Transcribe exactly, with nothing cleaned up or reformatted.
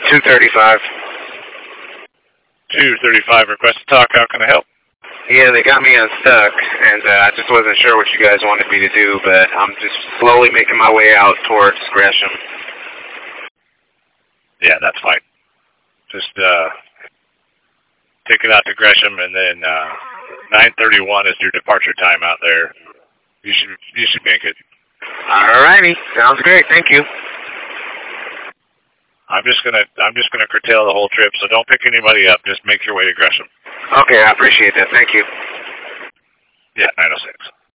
two thirty-five. two thirty-five, request to talk. How can I help? Yeah, they got me unstuck, and uh, I just wasn't sure what you guys wanted me to do, but I'm just slowly making my way out towards Gresham. Yeah, that's fine. Just uh, take it out to Gresham, and then uh, nine thirty-one is your departure time out there. You should you should make it. Alrighty, sounds great. Thank you. I'm just gonna I'm just gonna curtail the whole trip, so don't pick anybody up. Just make your way to Gresham. Okay, I appreciate that. Thank you. Yeah, nine oh six.